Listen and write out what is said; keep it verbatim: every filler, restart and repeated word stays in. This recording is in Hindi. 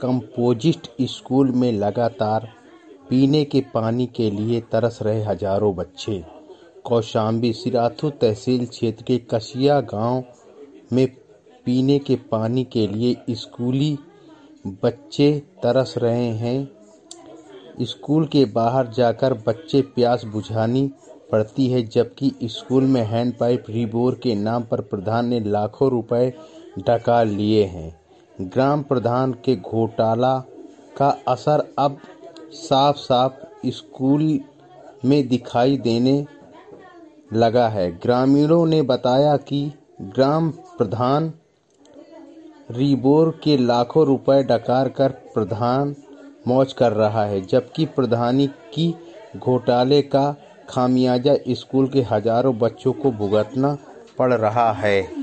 कंपोजिट स्कूल में लगातार पीने के पानी के लिए तरस रहे हजारों बच्चे। कौशाम्बी सिराथू तहसील क्षेत्र के कसिया गांव में पीने के पानी के लिए स्कूली बच्चे तरस रहे हैं। स्कूल के बाहर जाकर बच्चे प्यास बुझानी पड़ती है, जबकि स्कूल में हैंडपाइप रिबोर के नाम पर प्रधान ने लाखों रुपए डका लिए हैं। ग्राम प्रधान के घोटाला का असर अब साफ साफ स्कूल में दिखाई देने लगा है। ग्रामीणों ने बताया कि ग्राम प्रधान रिबोर के लाखों रुपए डकार कर प्रधान मौज कर रहा है, जबकि प्रधानी की घोटाले का खामियाजा स्कूल के हजारों बच्चों को भुगतना पड़ रहा है।